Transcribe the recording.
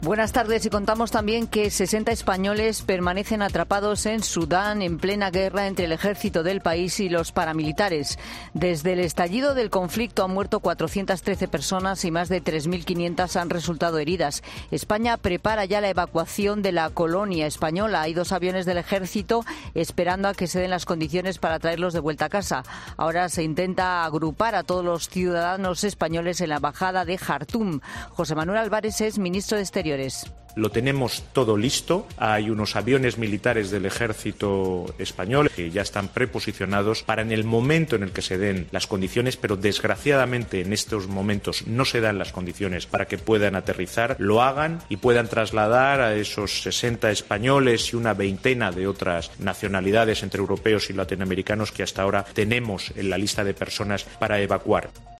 Buenas tardes, y contamos también que 60 españoles permanecen atrapados en Sudán en plena guerra entre el ejército del país y los paramilitares. Desde el estallido del conflicto han muerto 413 personas y más de 3.500 han resultado heridas. España prepara ya la evacuación de la colonia española. Hay 2 aviones del ejército esperando a que se den las condiciones para traerlos de vuelta a casa. Ahora se intenta agrupar a todos los ciudadanos españoles en la embajada de Jartum. José Manuel Álvarez es ministro de Exteriores. Lo tenemos todo listo. Hay unos aviones militares del ejército español que ya están preposicionados para en el momento en el que se den las condiciones, pero desgraciadamente en estos momentos no se dan las condiciones para que puedan aterrizar, lo hagan y puedan trasladar a esos 60 españoles y una veintena de otras nacionalidades entre europeos y latinoamericanos que hasta ahora tenemos en la lista de personas para evacuar.